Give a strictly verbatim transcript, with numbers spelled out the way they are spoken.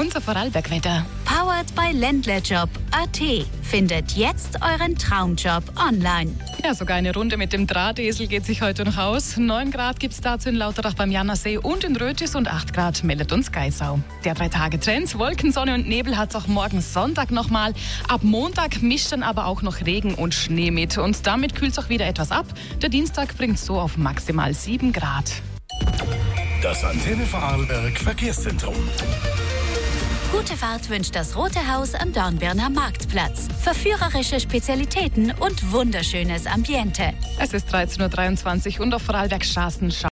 Unser Vorarlberg-Wetter. Powered by Ländlerjob Punkt a t. Findet jetzt euren Traumjob online. Ja, sogar eine Runde mit dem Drahtesel geht sich heute noch aus. neun Grad gibt es dazu in Lauterach beim Jannersee und in Rötis und acht Grad meldet uns Geisau. Der Drei-Tage-Trend, Wolken, Sonne und Nebel hat es auch morgen Sonntag nochmal. Ab Montag mischt dann aber auch noch Regen und Schnee mit. Und damit kühlt es auch wieder etwas ab. Der Dienstag bringt so auf maximal sieben Grad. Das Antenne Vorarlberg Verkehrszentrum. Gute Fahrt wünscht das Rote Haus am Dornbirner Marktplatz. Verführerische Spezialitäten und wunderschönes Ambiente. Es ist dreizehn Uhr dreiundzwanzig und auf Vorarlberg Straßen